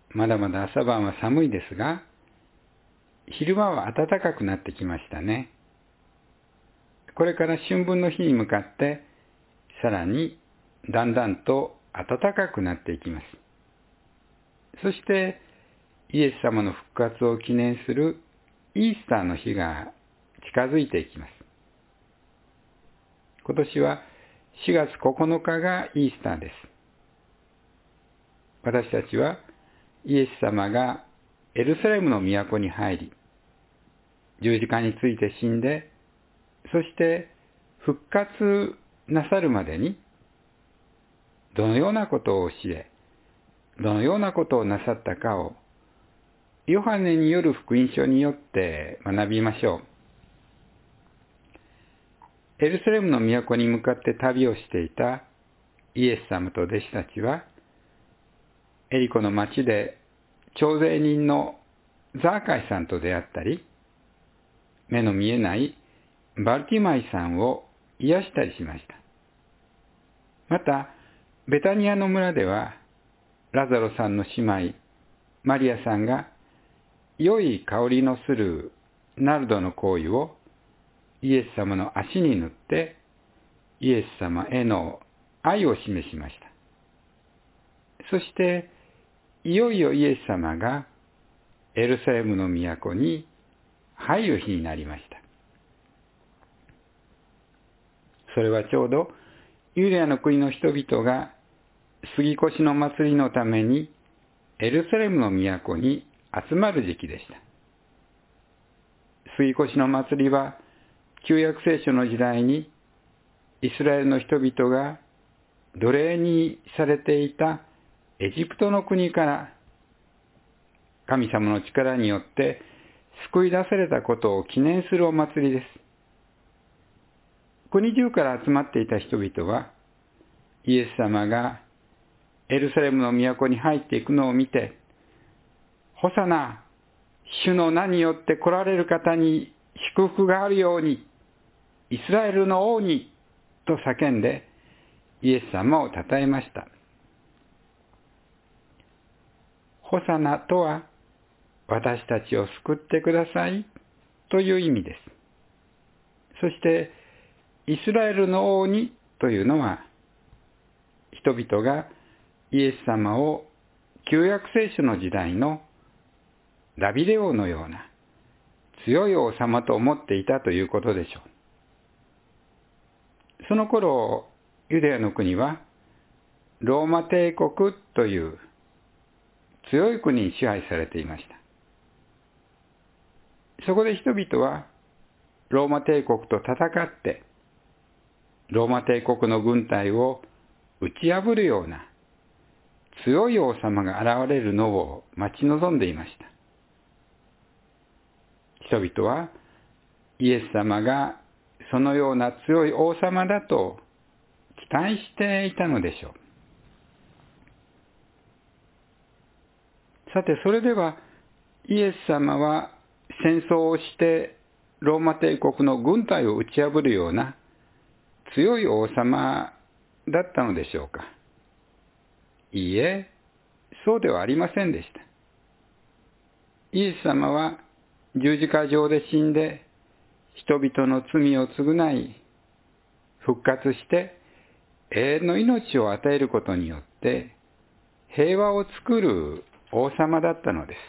まだまだ朝晩は寒いですが、昼間は暖かくなってきましたね。これから春分の日に向かって、さらにだんだんと暖かくなっていきます。そして、イエス様の復活を記念するイースターの日が近づいていきます。今年は4月9日がイースターです。私たちはイエス様がエルサレムの都に入り、十字架について死んで、そして復活なさるまでに、どのようなことを教え、どのようなことをなさったかを、ヨハネによる福音書によって学びましょう。エルサレムの都に向かって旅をしていたイエス様と弟子たちは、エリコの町で徴税人のザーカイさんと出会ったり、目の見えないバルティマイさんを癒したりしました。また、ベタニアの村では、ラザロさんの姉妹、マリアさんが、良い香りのするナルドの香油をイエス様の足に塗って、イエス様への愛を示しました。そして、いよいよイエス様がエルサレムの都に入る日になりました。それはちょうどユダヤの国の人々が杉越の祭りのためにエルサレムの都に集まる時期でした。杉越の祭りは旧約聖書の時代にイスラエルの人々が奴隷にされていたエジプトの国から神様の力によって救い出されたことを記念するお祭りです。国中から集まっていた人々は、イエス様がエルサレムの都に入っていくのを見て、ホサナ、主の名によって来られる方に祝福があるように、イスラエルの王に、と叫んで、イエス様を称えました。ホサナとは、私たちを救ってくださいという意味です。そして、イスラエルの王にというのは、人々がイエス様を旧約聖書の時代のダビデ王のような強い王様と思っていたということでしょう。その頃、ユダヤの国はローマ帝国という強い国に支配されていました。そこで人々はローマ帝国と戦って、ローマ帝国の軍隊を打ち破るような強い王様が現れるのを待ち望んでいました。人々はイエス様がそのような強い王様だと期待していたのでしょう。さて、それではイエス様は戦争をしてローマ帝国の軍隊を打ち破るような強い王様だったのでしょうか。いいえ、そうではありませんでした。イエス様は十字架上で死んで人々の罪を償い復活して永遠の命を与えることによって平和を作る王様だったのです。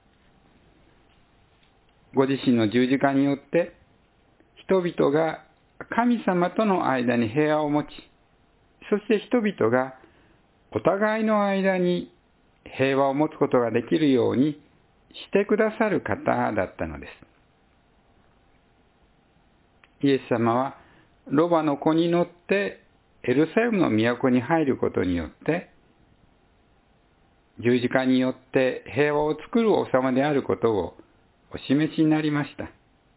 ご自身の十字架によって人々が神様との間に平和を持ち、そして人々がお互いの間に平和を持つことができるようにしてくださる方だったのです。イエス様はロバの子に乗ってエルサレムの都に入ることによって、十字架によって平和を作る王様であることをお示しになりました。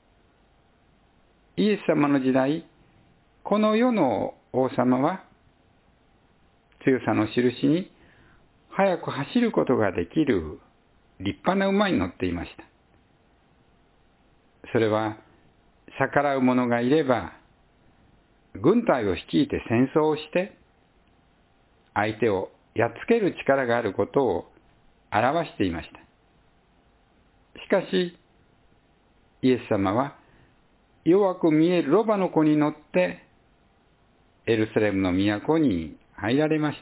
イエス様の時代、この世の王様は強さの印に速く走ることができる立派な馬に乗っていました。それは逆らう者がいれば軍隊を率いて戦争をして相手をやっつける力があることを表していました。しかし、イエス様は弱く見えるロバの子に乗ってエルサレムの都に入られました。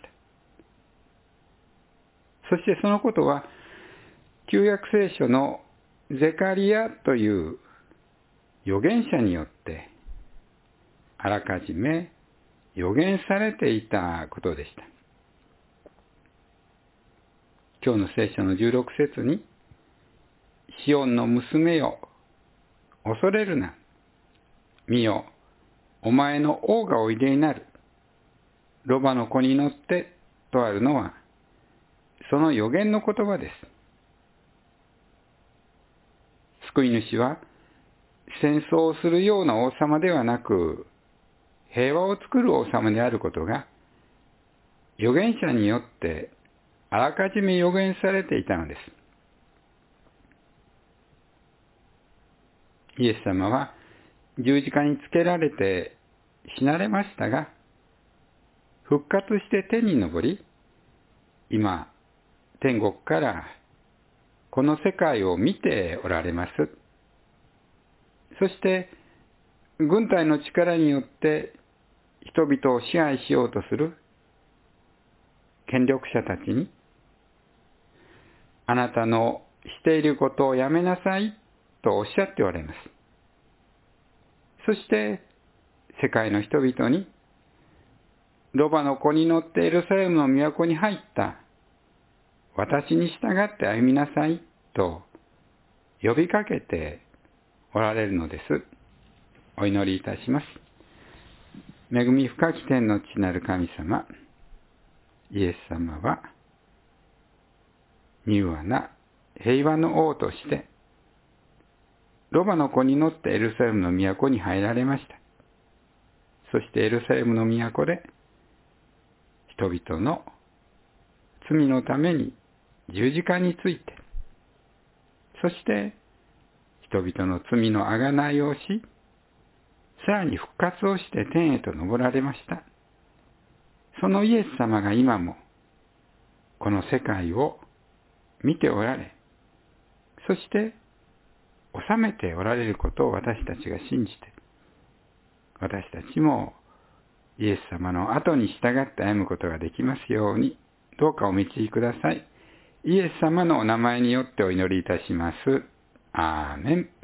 そしてそのことは旧約聖書のゼカリアという預言者によってあらかじめ預言されていたことでした。今日の聖書の16節に、シオンの娘よ、恐れるな。見よ、お前の王がおいでになる。ロバの子に乗ってとあるのは、その預言の言葉です。救い主は、戦争をするような王様ではなく、平和を作る王様であることが、預言者によってあらかじめ預言されていたのです。イエス様は十字架につけられて死なれましたが、復活して天に昇り、今、天国からこの世界を見ておられます。そして、軍隊の力によって人々を支配しようとする権力者たちに、あなたのしていることをやめなさいとおっしゃっておられます。そして、世界の人々に、ロバの子に乗ってエルサレムの都に入った私に従って歩みなさいと呼びかけておられるのです。お祈りいたします。恵み深き天の父なる神様、イエス様は柔和な平和の王としてロバの子に乗ってエルサレムの都に入られました。そしてエルサレムの都で人々の罪のために十字架について、そして人々の罪の贖いをし、さらに復活をして天へと昇られました。そのイエス様が今もこの世界を見ておられ、そして治めておられることを私たちが信じて、私たちもイエス様の後に従って歩むことができますように、どうかお導きください。イエス様のお名前によってお祈りいたします。アーメン。